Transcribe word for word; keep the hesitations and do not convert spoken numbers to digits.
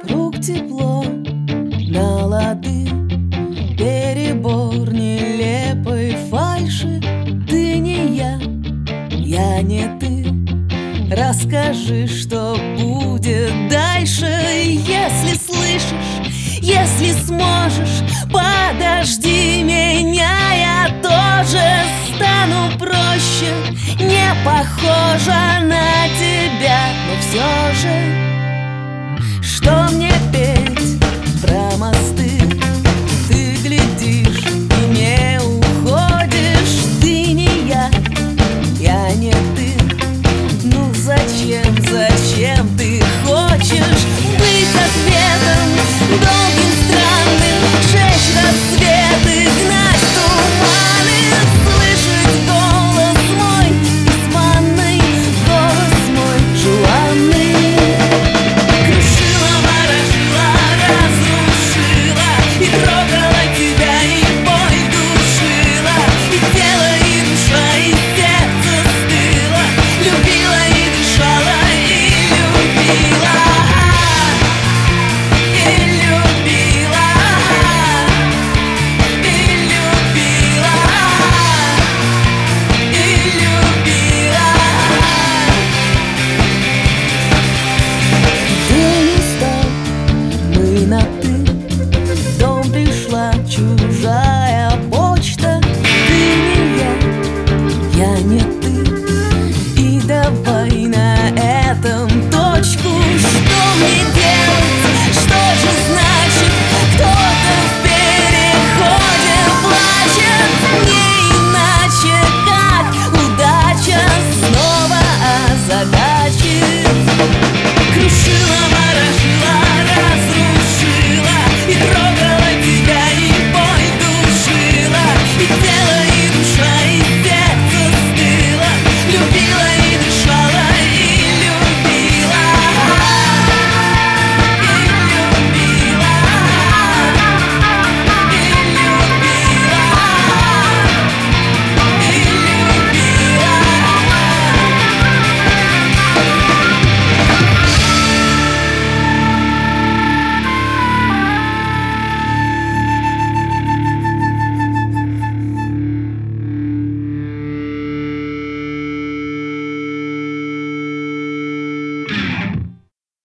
вокруг тепло, на лады, перебор нелепой фальши. Ты не я, я не ты. Расскажи, что будет дальше. Если слышишь, если сможешь, подожди меня, я тоже стану проще. Не похожа на тебя, но все же, что мне